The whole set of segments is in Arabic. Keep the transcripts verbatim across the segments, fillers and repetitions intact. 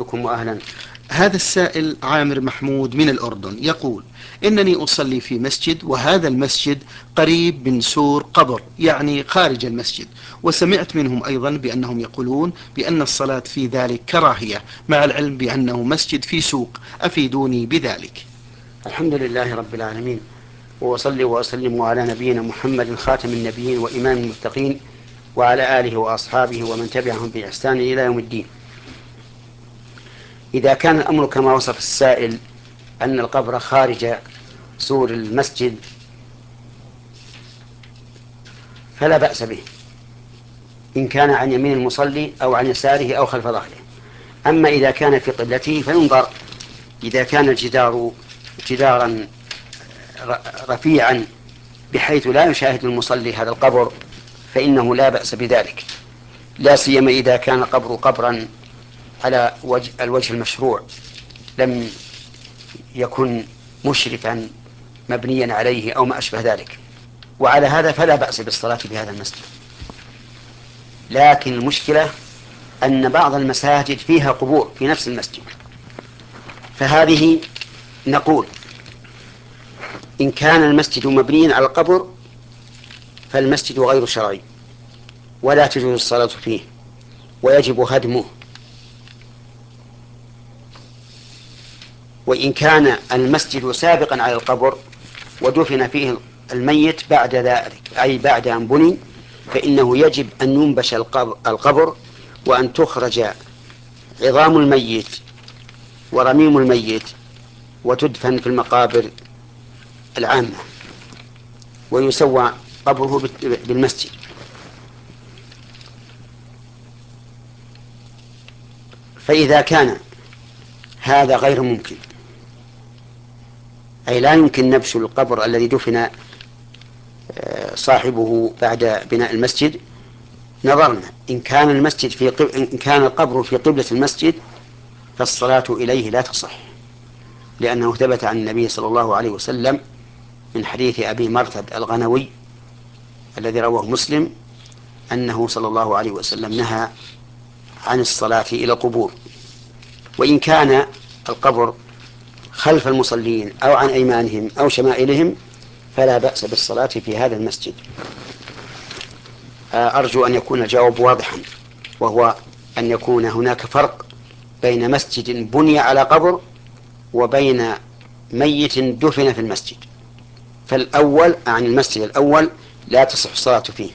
بكم وأهلا. هذا السائل عامر محمود من الأردن يقول: إنني أصلي في مسجد، وهذا المسجد قريب من سور قبر، يعني خارج المسجد، وسمعت منهم أيضا بأنهم يقولون بأن الصلاة في ذلك كراهية، مع العلم بأنه مسجد في سوق، أفيدوني بذلك. الحمد لله رب العالمين، وأصلي وأسلم على نبينا محمد خاتم النبيين وإمام المتقين، وعلى آله وأصحابه ومن تبعهم بإحسان إلى يوم الدين. إذا كان الأمر كما وصف السائل أن القبر خارج سور المسجد فلا بأس به، إن كان عن يمين المصلي أو عن يساره أو خلف ظهره. أما إذا كان في قبلته فينظر، إذا كان الجدار جدارا رفيعا بحيث لا يشاهد المصلي هذا القبر فإنه لا بأس بذلك، لا سيما إذا كان القبر قبرا على وجه الوجه المشروع، لم يكن مشرفا مبنيا عليه أو ما أشبه ذلك. وعلى هذا فلا بأس بالصلاة في هذا المسجد. لكن المشكلة أن بعض المساجد فيها قبور في نفس المسجد، فهذه نقول إن كان المسجد مبنيا على القبر فالمسجد غير شرعي ولا تجوز الصلاة فيه ويجب هدمه. وإن كان المسجد سابقا على القبر ودفن فيه الميت بعد ذلك، أي بعد أن بني، فإنه يجب أن ينبش القبر وأن تخرج عظام الميت ورميم الميت وتدفن في المقابر العامة ويسوى قبره بالمسجد. فإذا كان هذا غير ممكن، أي لا يمكن نبش القبر الذي دفن صاحبه بعد بناء المسجد، نظرنا إن كان المسجد في قب... إن كان القبر في قبلة المسجد فالصلاة إليه لا تصح، لأنه ثبت عن النبي صلى الله عليه وسلم من حديث أبي مرثد الغنوي الذي رواه مسلم أنه صلى الله عليه وسلم نهى عن الصلاة إلى القبور. وإن كان القبر خلف المصلين أو عن أيمانهم أو شمائلهم فلا بأس بالصلاة في هذا المسجد. أرجو أن يكون الجواب واضحا، وهو أن يكون هناك فرق بين مسجد بني على قبر وبين ميت دفن في المسجد. فالأول عن المسجد الأول لا تصح الصلاة فيه،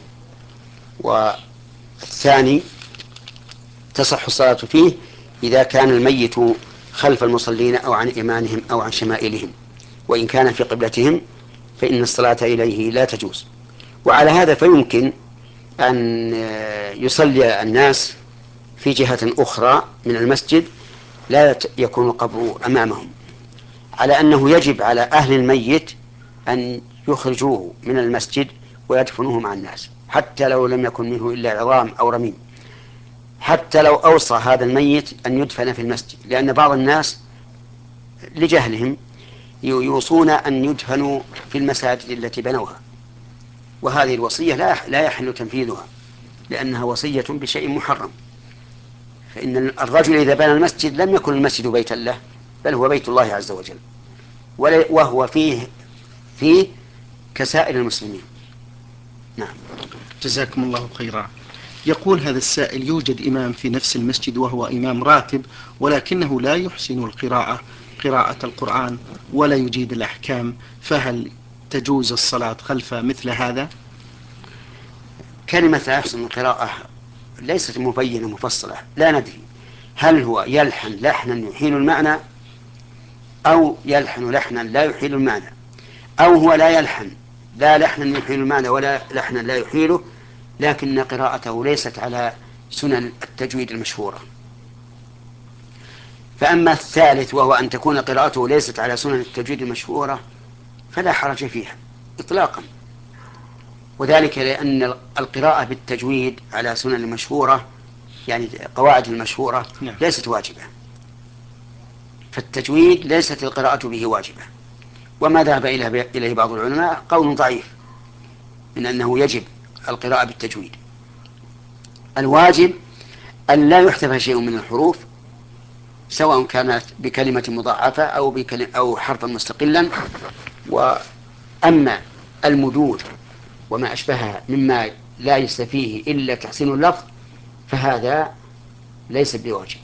والثاني تصح الصلاة فيه إذا كان الميت خلف المصلين أو عن إيمانهم أو عن شمائلهم، وإن كان في قبلتهم فإن الصلاة إليه لا تجوز. وعلى هذا فيمكن أن يصلي الناس في جهة أخرى من المسجد لا يكون القبر أمامهم، على أنه يجب على أهل الميت أن يخرجوه من المسجد ويدفنوه مع الناس، حتى لو لم يكن منه إلا عظام أو رميم، حتى لو أوصى هذا الميت أن يدفن في المسجد، لأن بعض الناس لجهلهم يوصون أن يدفنوا في المساجد التي بنوها، وهذه الوصية لا يحل تنفيذها لأنها وصية بشيء محرم. فإن الرجل إذا بنى المسجد لم يكن المسجد بيتا له، بل هو بيت الله عز وجل، وهو فيه فيه كسائر المسلمين. نعم. جزاكم الله خيرا. يقول هذا السائل: يوجد إمام في نفس المسجد وهو إمام راتب، ولكنه لا يحسن القراءة قراءة القرآن ولا يجيد الأحكام، فهل تجوز الصلاة خلف مثل هذا؟ كلمة لا يحسن القراءة ليست مبينة مفصلة، لا ندري هل هو يلحن لحنا يحيل المعنى أو يلحن لحنا لا يحيل المعنى، أو هو لا يلحن لا لحنا يحيل المعنى ولا لحنا لا يحيله، لكن قراءته ليست على سنن التجويد المشهورة. فأما الثالث وهو أن تكون قراءته ليست على سنن التجويد المشهورة فلا حرج فيها إطلاقا، وذلك لأن القراءة بالتجويد على سنن المشهورة يعني قواعد المشهورة نعم. ليست واجبة، فالتجويد ليست القراءة به واجبة. وما ذهب إليه بعض العلماء قول ضعيف من أنه يجب القراءة بالتجويد. الواجب أن لا يحذف شيء من الحروف سواء كانت بكلمة مضاعفة أو بكلمة أو حرفا مستقلا. وأما المدود وما أشبهها مما لا يستفيه إلا تحسين اللفظ فهذا ليس بواجب.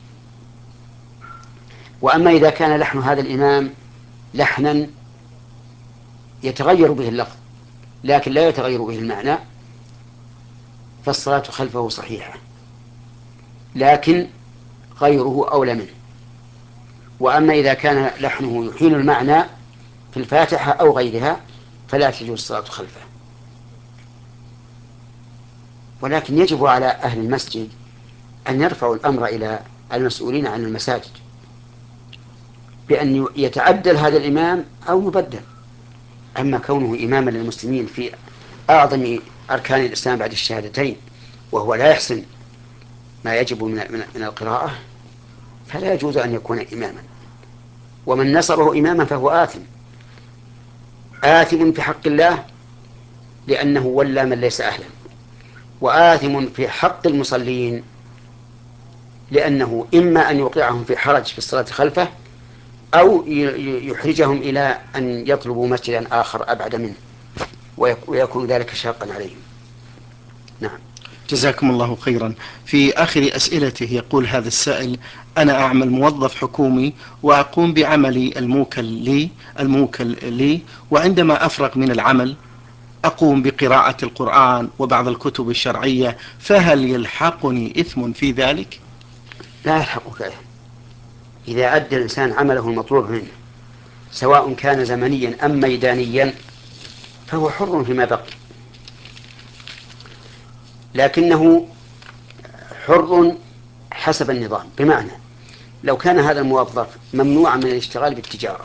وأما إذا كان لحن هذا الإمام لحنا يتغير به اللفظ لكن لا يتغير به المعنى فالصلاة خلفه صحيحة، لكن غيره أولى منه. وأما إذا كان لحنه يحيل المعنى في الفاتحة أو غيرها فلا تجوز الصلاة خلفه. ولكن يجب على أهل المسجد أن يرفعوا الأمر إلى المسؤولين عن المساجد بأن يتعدل هذا الإمام أو يبدل. أما كونه إماما للمسلمين في أعظم أركان الإسلام بعد الشهادتين وهو لا يحسن ما يجب من من القراءة فلا يجوز أن يكون إماما. ومن نصره إماما فهو آثم آثم في حق الله لأنه ولى من ليس أهلا، وآثم في حق المصلين لأنه إما أن يوقعهم في حرج في الصلاة خلفه أو يحرجهم إلى أن يطلبوا مسجدا آخر أبعد منه ويكون ذلك شاقا عليهم. نعم. جزاكم الله خيرا. في آخر أسئلته يقول هذا السائل: أنا أعمل موظف حكومي وأقوم بعملي الموكل لي الموكل لي وعندما أفرغ من العمل أقوم بقراءة القرآن وبعض الكتب الشرعية، فهل يلحقني إثم في ذلك؟ لا يلحقك إثم إذا أدى الإنسان عمله المطلوب منه سواء كان زمنيا أم ميدانيا فهو حر فيما بقي، لكنه حر حسب النظام. بمعنى لو كان هذا الموظف ممنوعا من الاشتغال بالتجارة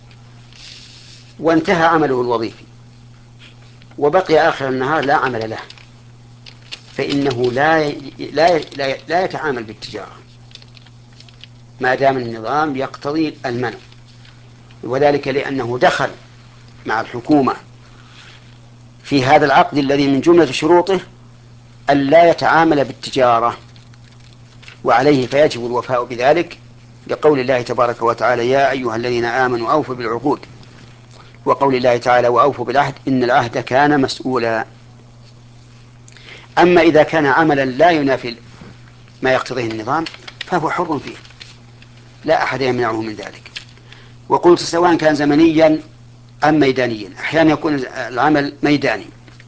وانتهى عمله الوظيفي وبقي آخر النهار لا عمل له فإنه لا لا لا, لا يتعامل بالتجارة ما دام النظام يقتضي المنع، وذلك لأنه دخل مع الحكومة في هذا العقد الذي من جملة شروطه أن لا يتعامل بالتجارة، وعليه فيجب الوفاء بذلك لقول الله تبارك وتعالى: يا أيها الذين آمنوا أوفوا بالعقود، وقول الله تعالى: وأوفوا بالعهد إن العهد كان مسؤولا. أما إذا كان عملا لا ينافي ما يقتضيه النظام فهو حر فيه لا أحد يمنعه من ذلك. وقلت سواء كان زمنيا أم ميدانيا. أحيانا يكون العمل ميداني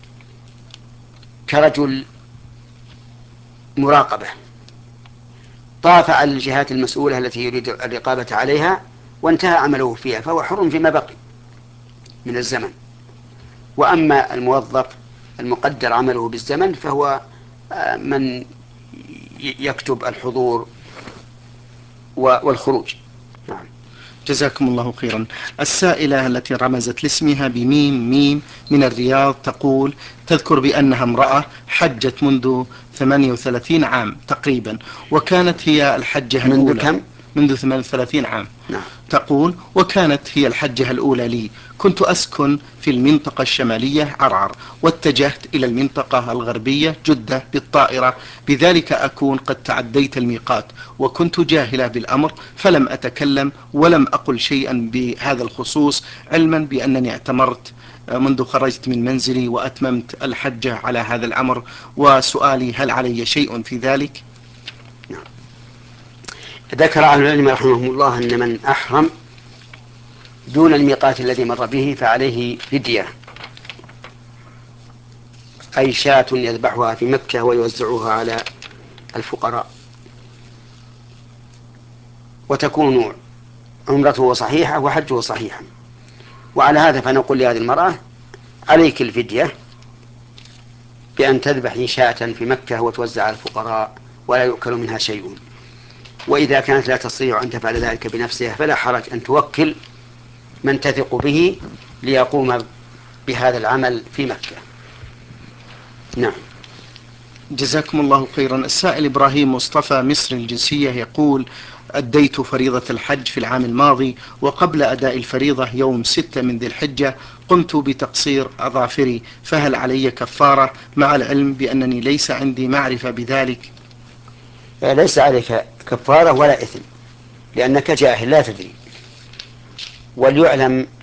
كرجل مراقبة طاف على الجهات المسؤولة التي يريد الرقابة عليها وانتهى عمله فيها فهو حر فيما بقي من الزمن. وأما الموظف المقدر عمله بالزمن فهو من يكتب الحضور والخروج. نعم. جزاكم الله خيرا. السائلة التي رمزت لاسمها بميم ميم من الرياض تقول: تذكر بأنها امرأة حجت منذ ثمانية وثلاثين عام تقريبا، وكانت هي الحجة منذ الأولى كم؟ منذ ثمانية وثلاثين عام. نعم. تقول: وكانت هي الحجة الأولى لي. كنت أسكن في المنطقة الشمالية عرعر، واتجهت إلى المنطقة الغربية جدة بالطائرة، بذلك أكون قد تعديت الميقات، وكنت جاهلة بالأمر فلم أتكلم ولم أقل شيئا بهذا الخصوص، علما بأنني اعتمرت منذ خرجت من منزلي وأتممت الحجة على هذا الأمر. وسؤالي: هل علي شيء في ذلك؟ نعم. ذكر أهل العلم رحمهم الله أن من أحرم دون الميقات الذي مر به فعليه فدية، أي شاة يذبحها في مكة ويوزعها على الفقراء، وتكون عمرته صحيحة وحجه صحيحا. وعلى هذا فنقول لهذه المرأة: عليك الفدية بأن تذبح شاة في مكة وتوزع على الفقراء ولا يؤكل منها شيء. وإذا كانت لا تستطيع أن تفعل ذلك بنفسها فلا حرج أن توكل من تثق به ليقوم بهذا العمل في مكة. نعم. جزاكم الله خيرا. السائل إبراهيم مصطفى مصر الجنسية يقول: أديت فريضة الحج في العام الماضي، وقبل أداء الفريضة يوم ستة من ذي الحجة قمت بتقصير أظافري، فهل علي كفارة مع العلم بأنني ليس عندي معرفة بذلك؟ ليس عليك كفارة ولا إثم، لأنك جاهل لا تدري. وليعلم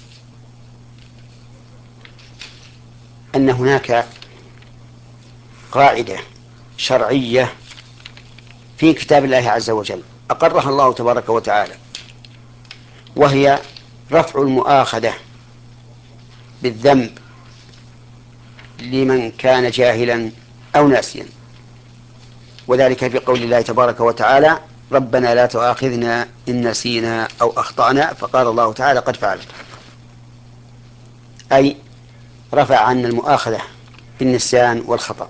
أن هناك قاعدة شرعية في كتاب الله عز وجل أقرها الله تبارك وتعالى، وهي رفع المؤاخذة بالذنب لمن كان جاهلا أو ناسيا، وذلك في قول الله تبارك وتعالى: ربنا لا تؤاخذنا إن نسينا أو أخطأنا، فقال الله تعالى: قد فعلت، أي رفع عنا المؤاخذة بالنسيان والخطأ.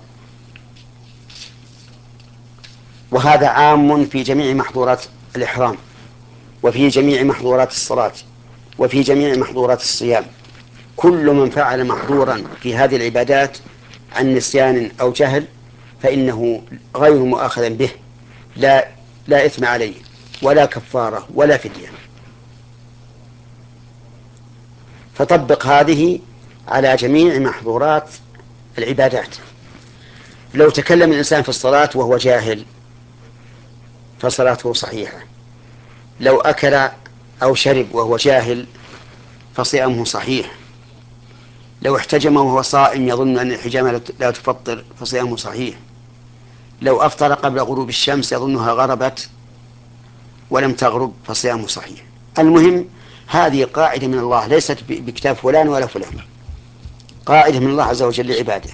وهذا عام في جميع محظورات الإحرام، وفي جميع محظورات الصلاة، وفي جميع محظورات الصيام. كل من فعل محظورا في هذه العبادات عن نسيان أو جهل فإنه غير مؤاخذ به، لا لا إثم عليه ولا كفارة ولا فدية. فطبق هذه على جميع محظورات العبادات. لو تكلم الإنسان في الصلاة وهو جاهل فصلاته صحيحة، لو أكل أو شرب وهو جاهل فصيامه صحيح، لو احتجم وهو صائم يظن أن الحجامة لا تفطر فصيامه صحيح، لو أفطر قبل غروب الشمس يظنها غربت ولم تغرب فصيامه صحيح. المهم هذه قاعدة من الله، ليست بكتاب فلان ولا فلان، قاعدة من الله عز وجل لعباده: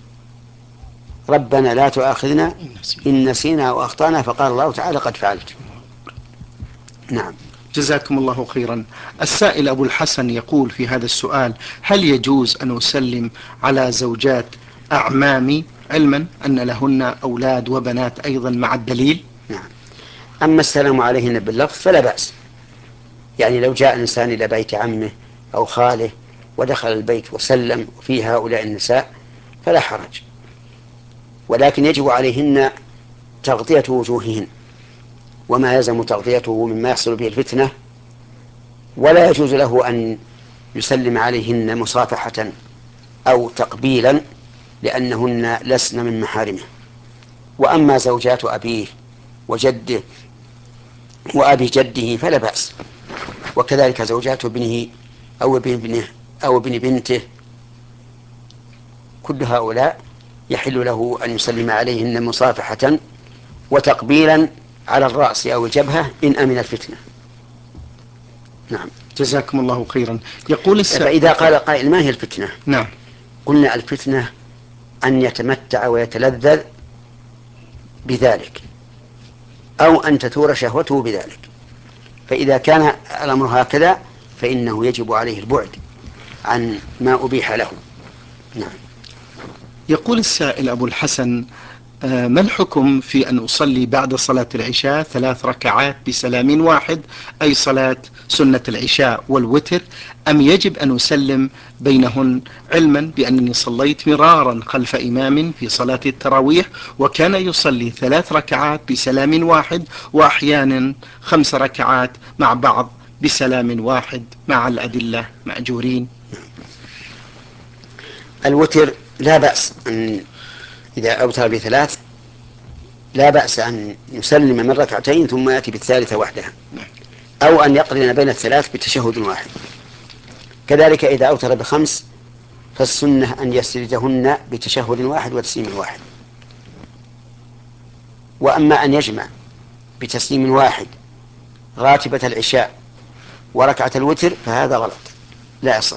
ربنا لا تؤاخذنا إن نسينا أو أخطأنا، فقال الله تعالى: قد فعلت. نعم. جزاكم الله خيرا. السائل أبو الحسن يقول في هذا السؤال: هل يجوز أن أسلم على زوجات أعمامي علما أن لهن أولاد وبنات أيضا مع الدليل؟ نعم. أما السلام عليهن باللفظ فلا بأس، يعني لو جاء الإنسان إلى بيت عمه أو خاله ودخل البيت وسلم وفي هؤلاء النساء فلا حرج، ولكن يجب عليهن تغطية وجوههن وما يلزم تغطيته مما يحصل به الفتنة، ولا يجوز له أن يسلم عليهن مصافحة أو تقبيلا لأنهن لسن من محارمه. وأما زوجات أبيه وجده وأبي جده فلا بأس، وكذلك زوجات ابنه أو ابن ابنه أو ابن بنته، كل هؤلاء يحل له أن يسلم عليهن مصافحة وتقبيلا على الرأس أو الجبهة إن أمن الفتنة. نعم. جزاكم الله خيرا. يقول السائل: فإذا قال قائل: ما هي الفتنة؟ نعم. قلنا: الفتنة أن يتمتع ويتلذذ بذلك أو أن تثور شهوته بذلك، فإذا كان الأمر هكذا فإنه يجب عليه البعد عن ما أبيح له. نعم. يقول السائل أبو الحسن: ما الحكم في أن أصلي بعد صلاة العشاء ثلاث ركعات بسلام واحد، أي صلاة سنة العشاء والوتر، أم يجب أن أسلم بينهن، علما بأنني صليت مرارا خلف إمام في صلاة التراويح وكان يصلي ثلاث ركعات بسلام واحد وأحيانا خمس ركعات مع بعض بسلام واحد مع الأدلة مأجورين؟ الوتر لا بأس أن إذا أوتر بثلاث لا بأس أن يسلم من ركعتين ثم يأتي بالثالثة وحدها، أو أن يقرن بين الثلاث بتشهد واحد. كذلك إذا أوتر بخمس فالسنة أن يسردهن بتشهد واحد وتسليم واحد. وأما أن يجمع بتسليم واحد راتبة العشاء وركعة الوتر فهذا غلط لا يصح.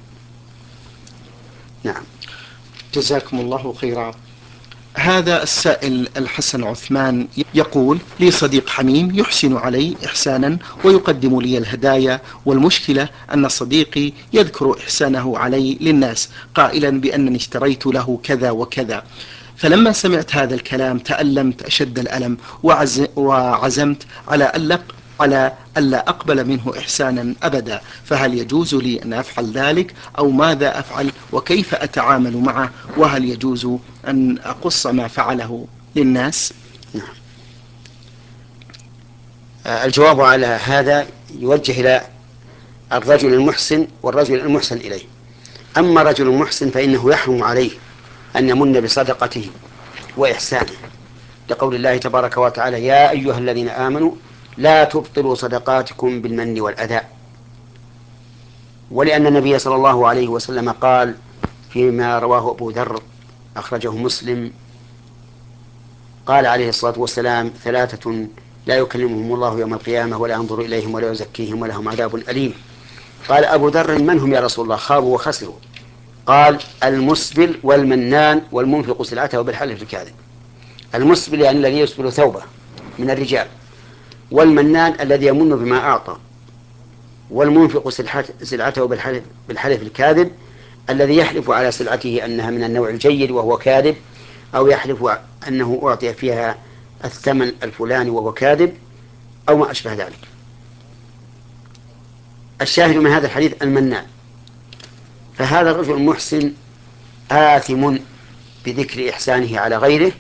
نعم. جزاكم الله خيرا. هذا السائل الحسن عثمان يقول: لي صديق حميم يحسن علي إحسانا ويقدم لي الهدايا، والمشكلة أن صديقي يذكر إحسانه علي للناس قائلا بأنني اشتريت له كذا وكذا، فلما سمعت هذا الكلام تألمت أشد الألم وعز وعزمت على ألا على ألا أقبل منه إحسانا أبدا، فهل يجوز لي أن أفعل ذلك أو ماذا أفعل وكيف أتعامل معه، وهل يجوز أن أقص ما فعله للناس؟ نعم. الجواب على هذا يوجه إلى الرجل المحسن والرجل المحسن إليه. أما رجل محسن فإنه يحرم عليه أن يمن بصدقته وإحسانه، لقول الله تبارك وتعالى: يا أيها الذين آمنوا لا تبطلوا صدقاتكم بالمن والأذى. ولأن النبي صلى الله عليه وسلم قال فيما رواه أبو ذر أخرجه مسلم، قال عليه الصلاة والسلام: ثلاثة لا يكلمهم الله يوم القيامة ولا ينظر إليهم ولا يزكيهم ولهم عذاب أليم. قال أبو ذر: من هم يا رسول الله؟ خابوا وخسروا. قال: المسبل والمنان والمنفق سلعته بالحلف الكاذب. المسبل يعني الذي يسبل ثوبه من الرجال، والمنان الذي يمن بما أعطى، والمنفق سلعته بالحلف, بالحلف الكاذب الذي يحلف على سلعته أنها من النوع الجيد وهو كاذب، أو يحلف أنه أعطي فيها الثمن الفلاني وهو كاذب، أو ما أشبه ذلك. الشاهد من هذا الحديث المنان. فهذا الرجل المحسن آثم بذكر إحسانه على غيره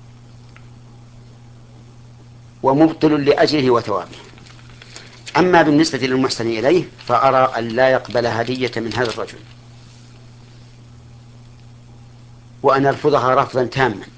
ومبطل لأجله وثوابه. أما بالنسبة للمحسن إليه فأرى أن لا يقبل هدية من هذا الرجل، وأن يرفضها رفضا تاما،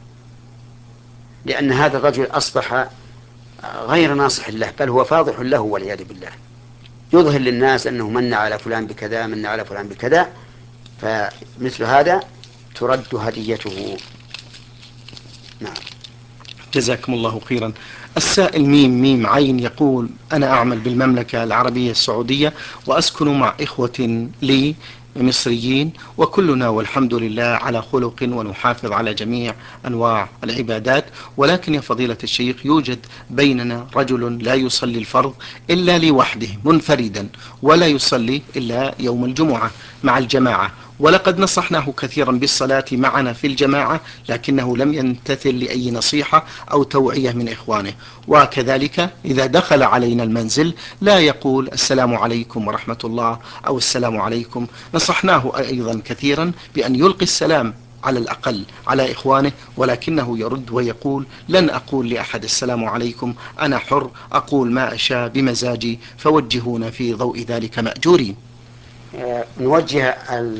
لأن هذا الرجل أصبح غير ناصح له، بل هو فاضح له والعياذ بالله، يظهر للناس أنه من على فلان بكذا، من على فلان بكذا، فمثل هذا ترد هديته. نعم. جزاكم الله خيرا. السائل ميم ميم عين يقول: أنا أعمل بالمملكة العربية السعودية وأسكن مع إخوة لي مصريين، وكلنا والحمد لله على خلق ونحافظ على جميع أنواع العبادات، ولكن يا فضيلة الشيخ يوجد بيننا رجل لا يصلي الفرض إلا لوحده منفردا، ولا يصلي إلا يوم الجمعة مع الجماعة، ولقد نصحناه كثيرا بالصلاة معنا في الجماعة لكنه لم يمتثل لأي نصيحة أو توعية من إخوانه. وكذلك إذا دخل علينا المنزل لا يقول السلام عليكم ورحمة الله أو السلام عليكم. نصحناه أيضا كثيرا بأن يلقي السلام على الأقل على إخوانه، ولكنه يرد ويقول: لن أقول لأحد السلام عليكم، أنا حر أقول ما أشاء بمزاجي، فوجهونا في ضوء ذلك مأجورين. آه، نوجه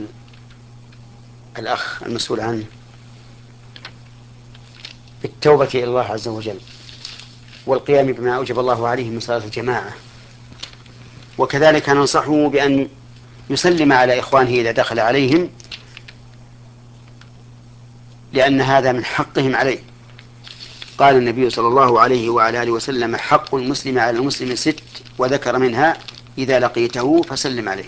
الأخ المسؤول عنه بالتوبة إلى الله عز وجل، والقيام بما أوجب الله عليه من صلاة الجماعة، وكذلك ننصحه بأن يسلم على إخوانه إذا دخل عليهم، لأن هذا من حقهم عليه. قال النبي صلى الله عليه وعلى آله وسلم: حق المسلم على المسلم ست، وذكر منها إذا لقيته فسلم عليه.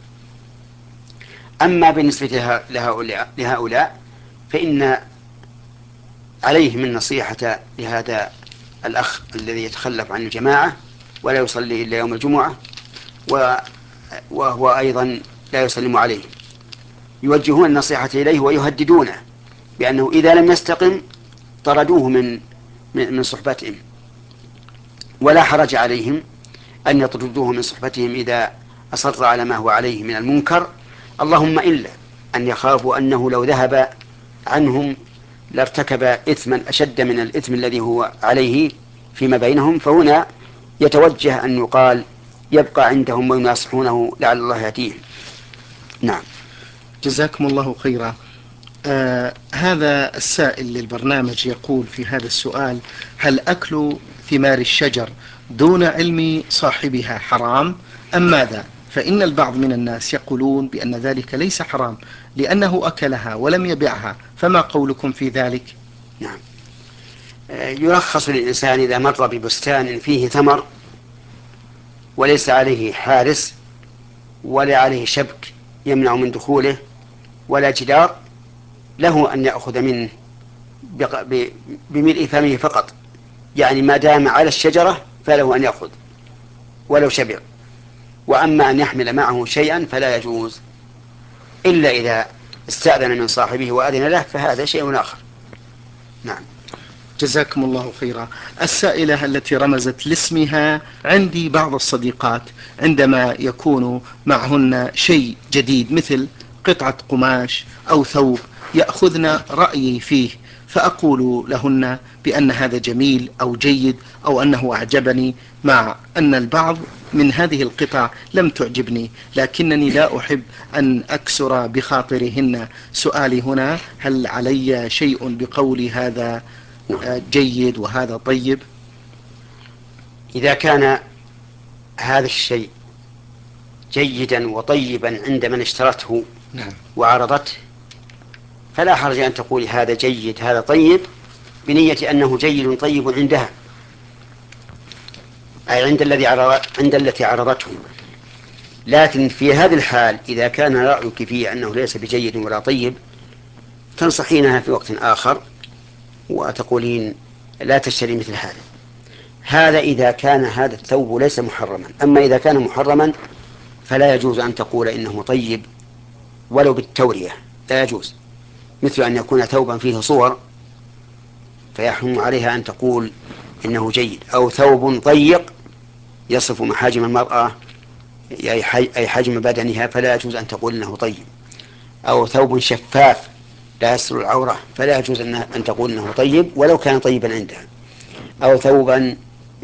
أما بالنسبة لهؤلاء, لهؤلاء فإن عليهم النصيحة لهذا الأخ الذي يتخلف عن الجماعة ولا يصلي إلا يوم الجمعة، وهو أيضا لا يسلم عليه، يوجهون النصيحة إليه ويهددونه بأنه إذا لم يستقم طردوه من من صحبتهم، ولا حرج عليهم أن يطردوه من صحبتهم إذا أصر على ما هو عليه من المنكر، اللهم إلا أن يخافوا أنه لو ذهب عنهم لارتكب إثما أشد من الإثم الذي هو عليه فيما بينهم، فهنا يتوجه أن يقال يبقى عندهم ويناصحونه لعل الله يهديهم. نعم. جزاكم الله خيرا. آه هذا السائل للبرنامج يقول في هذا السؤال: هل أكل ثمار الشجر دون علم صاحبها حرام أم ماذا؟ فإن البعض من الناس يقولون بأن ذلك ليس حرام لأنه أكلها ولم يبيعها، فما قولكم في ذلك؟ نعم. يرخص للإنسان إذا مر ببستان فيه ثمر وليس عليه حارس ولا عليه شبك يمنع من دخوله ولا جدار، له أن يأخذ منه بملء فمه فقط، يعني ما دام على الشجرة فله أن يأخذ ولو شبع. وأما أن يحمل معه شيئا فلا يجوز إلا إذا استأذن من صاحبه وأذن له، فهذا شيء آخر. نعم. جزاكم الله خيرا. السائلة التي رمزت لاسمها: عندي بعض الصديقات عندما يكون معهن شيء جديد مثل قطعة قماش أو ثوب يأخذن رأيي فيه، فأقول لهن بأن هذا جميل أو جيد أو أنه أعجبني، مع أن البعض من هذه القطع لم تعجبني، لكنني لا أحب أن أكسر بخاطرهن. سؤالي هنا: هل علي شيء بقولي هذا جيد وهذا طيب؟ إذا كان هذا الشيء جيدا وطيبا عند من اشترته نعم. وعرضته فلا حرج أن تقول هذا جيد هذا طيب بنية أنه جيد طيب عندها، أي عند الذي عرض عند التي عرضته. لكن في هذه الحال إذا كان رأيك فيه أنه ليس بجيد ولا طيب تنصحينها في وقت آخر وتقولين لا تشتري مثل هذا. هذا إذا كان هذا الثوب ليس محرما. أما إذا كان محرما فلا يجوز أن تقول إنه طيب ولو بالتورية، لا يجوز. مثل أن يكون ثوبا فيه صور فيحرم عليها أن تقول إنه جيد، أو ثوب ضيق يصف محاجم المرأة أي حجم بدنها فلا يجوز أن تقول إنه طيب، أو ثوب شفاف لا يستر العورة فلا يجوز أن تقول إنه طيب ولو كان طيبا عندها، أو ثوبا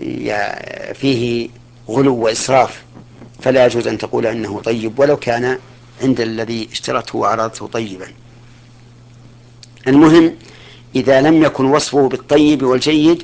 فيه غلو وإسراف فلا يجوز أن تقول إنه طيب ولو كان عند الذي اشترته وعرضته طيبا. المهم إذا لم يكن وصفه بالطيب والجيد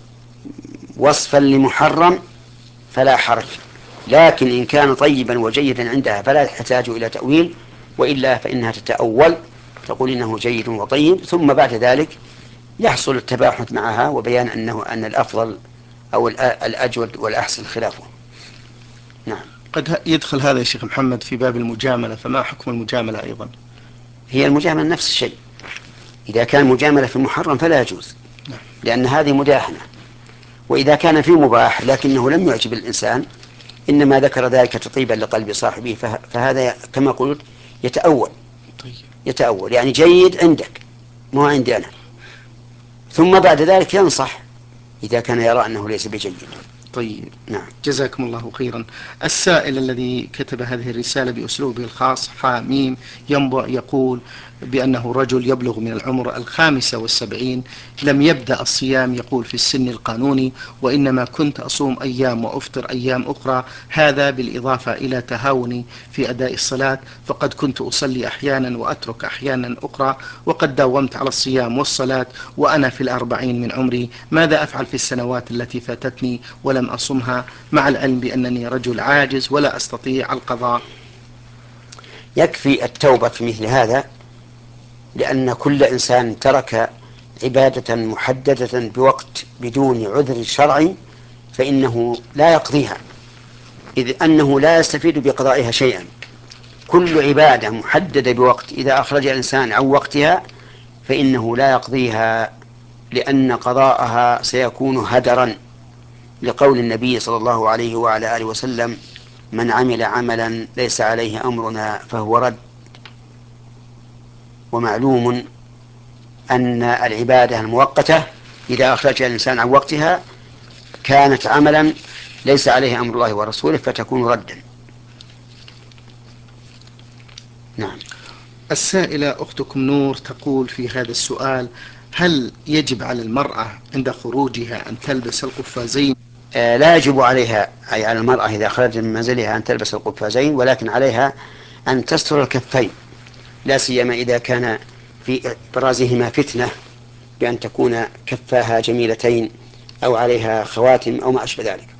وصفا لمحرم فلا حرج، لكن إن كان طيبا وجيدا عندها فلا تحتاج إلى تأويل، وإلا فإنها تتأول تقول إنه جيد وطيب، ثم بعد ذلك يحصل التباحث معها وبيان أنه أن الأفضل أو الأجود والأحسن خلافه. نعم. قد يدخل هذا يا شيخ محمد في باب المجاملة، فما حكم المجاملة أيضا؟ هي المجاملة نفس الشيء، إذا كان مجاملة في المحرم فلا يجوز لأن هذه مداهنة، وإذا كان في مباح لكنه لم يعجب الإنسان إنما ذكر ذلك تطيبا لقلب صاحبه فهذا كما قلت يتأول يتأول يعني جيد عندك مو عندي أنا، ثم بعد ذلك ينصح إذا كان يرى أنه ليس بجيد. طيب. نعم. جزاكم الله خيرا. السائل الذي كتب هذه الرسالة بأسلوبه الخاص حاميم ينبع يقول بأنه رجل يبلغ من العمر الخامسة والسبعين، لم يبدأ الصيام يقول في السن القانوني، وإنما كنت أصوم أيام وأفطر أيام أخرى، هذا بالإضافة إلى تهاوني في أداء الصلاة، فقد كنت أصلي أحيانا وأترك أحيانا أخرى، وقد داومت على الصيام والصلاة وأنا في الأربعين من عمري، ماذا أفعل في السنوات التي فاتتني ولم أصمها، مع العلم بأنني رجل عاجز ولا أستطيع القضاء؟ يكفي التوبة في مثل هذا، لأن كل إنسان ترك عبادة محددة بوقت بدون عذر شرعي فإنه لا يقضيها، إذ أنه لا يستفيد بقضائها شيئا. كل عبادة محددة بوقت إذا أخرج الإنسان عن وقتها فإنه لا يقضيها، لأن قضاءها سيكون هدرا، لقول النبي صلى الله عليه وعلى آله وسلم: من عمل عملا ليس عليه أمرنا فهو رد. ومعلوم أن العبادة المؤقتة إذا أخرج الإنسان عن وقتها كانت عملا ليس عليه أمر الله ورسوله فتكون ردا. نعم. السائلة أختكم نور تقول في هذا السؤال: هل يجب على المرأة عند خروجها أن تلبس القفازين؟ آه لا يجب عليها أي على المرأة إذا خرجت من منزلها أن تلبس القفازين، ولكن عليها أن تستر الكفين، لا سيما إذا كان في برازهما فتنة بأن تكون كفاها جميلتين أو عليها خواتم أو ما أشبه ذلك.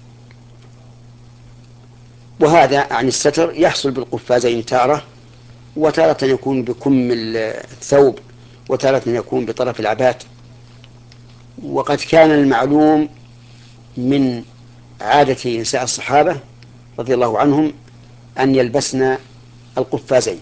وهذا عن الستر يحصل بالقفازين تارة، وتارة يكون بكم الثوب، وتارة يكون بطرف العبات. وقد كان المعلوم من عادة نساء الصحابة رضي الله عنهم أن يلبسن القفازين،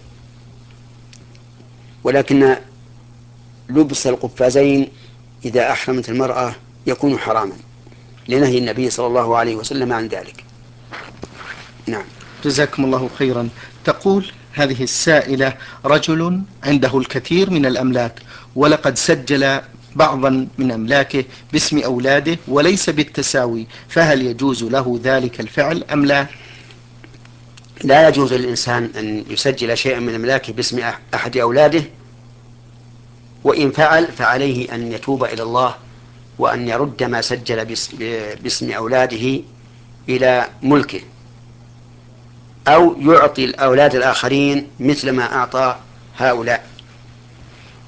ولكن لبس القفازين إذا أحرمت المرأة يكون حراما لنهي النبي صلى الله عليه وسلم عن ذلك. نعم. جزاكم الله خيرا. تقول هذه السائلة: رجل عنده الكثير من الأملاك ولقد سجل بعضا من أملاكه باسم أولاده وليس بالتساوي، فهل يجوز له ذلك الفعل أم لا؟ لا يجوز للإنسان أن يسجل شيئا من أملاكه باسم أحد أولاده، وإن فعل فعليه أن يتوب إلى الله وأن يرد ما سجل باسم أولاده إلى ملكه، أو يعطي الأولاد الآخرين مثل ما أعطى هؤلاء،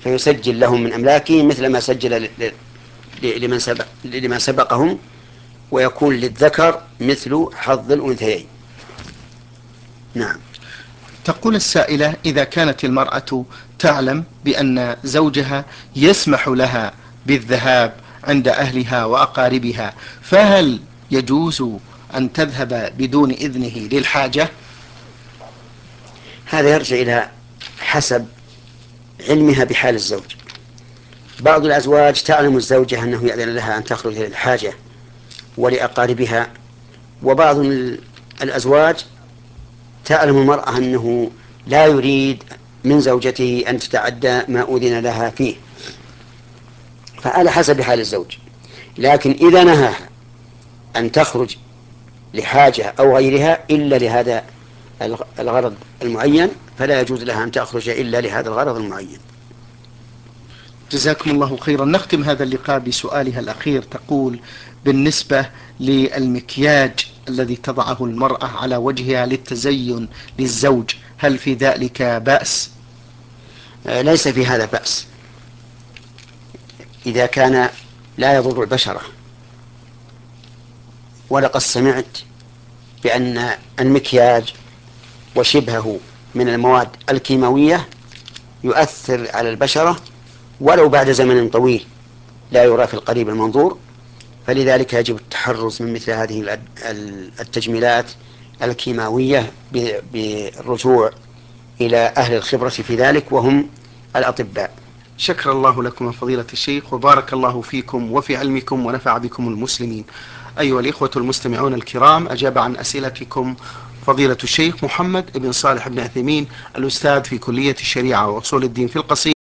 فيسجل لهم من أملاكه مثل ما سجل لمن سبق لمن سبقهم، ويكون للذكر مثل حظ الأنثيين. نعم. تقول السائلة: إذا كانت المرأة تعلم بأن زوجها يسمح لها بالذهاب عند أهلها وأقاربها، فهل يجوز أن تذهب بدون إذنه للحاجة؟ هذا يرجع إلى حسب علمها بحال الزوج. بعض الأزواج تعلم الزوجة أنه يأذن لها أن تخرج للحاجة ولأقاربها، وبعض الأزواج تعلم المرأة أنه لا يريد من زوجته أن تتعدى ما أذن لها فيه، فعلى حسب حال الزوج. لكن إذا نهاها أن تخرج لحاجة أو غيرها إلا لهذا الغرض المعين، فلا يجوز لها أن تخرج إلا لهذا الغرض المعين. جزاكم الله خيرا. نختم هذا اللقاء بسؤالها الأخير. تقول: بالنسبة للمكياج الذي تضعه المرأة على وجهها للتزين للزوج، هل في ذلك بأس؟ ليس في هذا بأس إذا كان لا يضر البشرة. ولقد سمعت بأن المكياج وشبهه من المواد الكيماوية يؤثر على البشرة ولو بعد زمن طويل لا يرى في القريب المنظور، فلذلك يجب التحرز من مثل هذه التجميلات الكيماوية بالرجوع إلى أهل الخبرة في ذلك وهم الأطباء. شكر الله لكم فضيلة الشيخ، وبارك الله فيكم وفي علمكم ونفع بكم المسلمين. أيها الإخوة المستمعون الكرام، أجاب عن أسئلتكم فضيلة الشيخ محمد بن صالح بن عثيمين، الأستاذ في كلية الشريعة وأصول الدين في القصيم.